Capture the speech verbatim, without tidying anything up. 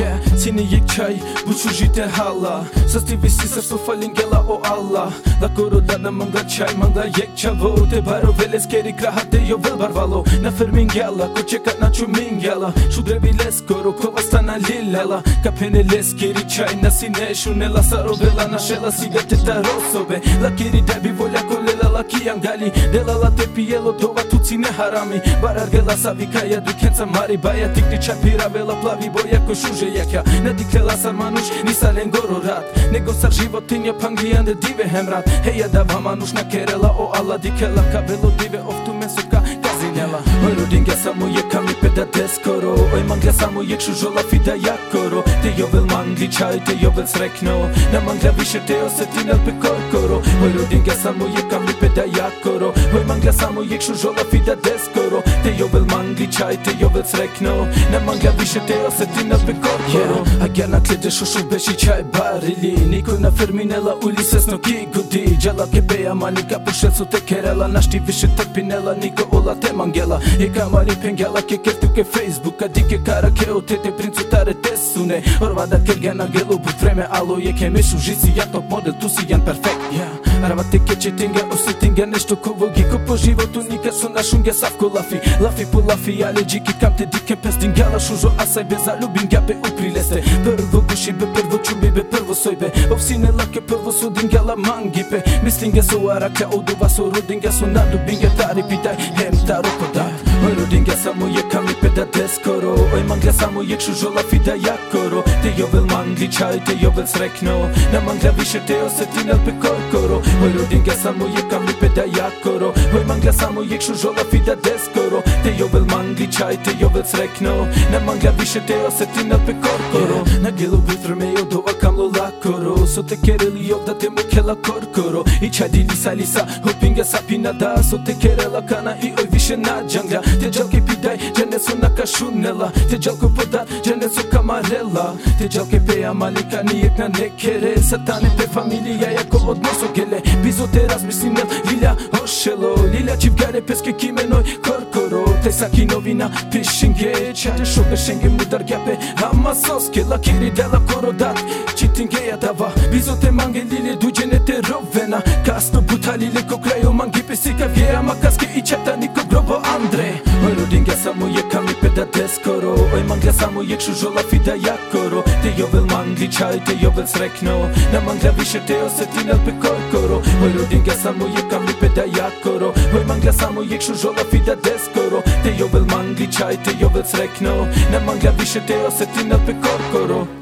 Yeah, ține e chai, buciujite hala Să-sti visi să sto falingela o Allah La coro dana manga chai, manga yek chavo Te baro veles keri krahate yo vel barvalo Na fermingela, ko chekat na chumingela Shudrevi les koro, ko vastana lilela Kapene les keri chai, na sine shunela Sarobela na shela sigate ta rosobe La keri debi volja kolela la kiangali Dela la tepielo, dova tu ține harami Barargela savikaya, dukenca mari Baja tikni čapira, vela plavi boja ko šuže jaka Ne diklela sam manuš, nisa lengoro rat Nego sar životinja pangliande dive hemrat Heja da va manuš na kerela o Allah dikela Kabelo dive oftu mesuka kazinela Oj rodinga samo je kami peda deskoro Oj mangla samo je čužola fida jakoro Te jovel mangli čaj, te jovel srekno Na mangla više te osetinel pe korkoro Oj rodinga samo je kami peda jakoro Oj mangla samo je čužola fida deskoro Te jovel mangli čaj, te jovel srekno Na mangla više te osetinel pe korkoro A gja na klede šušu beši čaj barili Nikoj na ferminela uli sesno ki gudi Gjala ke beja manika pušel su te kerela Našti više trpinela niko ola te mangela E kamari pengela ke kertu ke Facebooka Dike kara ke o tete princu tare te sune Orva da kerge na gelu but vreme alo je ke mešu žici ja top model tu si jan perfekt yeah. Arava te keće tinga osetinga nešto ko vogi Ko po životu nika su na šunge savko lafi Lafi po lafi ale džiki kam te dike pes dingala Šužo asaj be zaljubim ga be uprileste Prvo guši be prvo čubi be prvo soj be Ovsine lake prvo su dingala mangi be Mislinge su araka oduva su rodinga su nadubinge tari pitaj hem taro podaj Oj rodinga samo je kami peda deskoro Oj mangla samo je čužola fida jakoro Te jovel mangli čaj, te jovel srekno Na mangla više te osetinel pe korkoro Oj rodinga samo je kami peda jakoro Oj mangla samo je čužola fida deskoro Te jovel mangli čaj, te jovel srekno Na mangla više te osetinel pe korkoro Na gelu bitrme jo dova kamlo lakoro So te kereli ovda te mukela korkoro I čaj di lisa lisa hopinga sapina da So te kerela kana i oj više na džangla Te džalke pidaj, džene su naka šunela Te džalko podat, džene su kamarela Te džalke peja malika nijek na nekere Satane pe familija jako odnoso gele Bizo te razmislinel lilja ošelo Lilja čivgare peske kimenoj korkoro Te saki novina pishinge Čare šobe šenge mudar gjape Hama soske la kiri dela korodat Čitinge ja dava Bizo te mange lilje duđene te rovena Kasno buta lilje ko krajo mangi pesika Vjera makaske i četa niko grobo Andre Oj rodinga samo je kami peda deskoro Oj mangla samo je čužola fida jakoro Te jovel mangli čaj, te jovel srekno Na mangla više te osetinel pe korkoro Oj rodinga samo je kami peda jakoro Oj mangla samo je čužola fida deskoro Te jovel mangli čaj, te jovel srekno Na mangla više te osetinel pe korkoro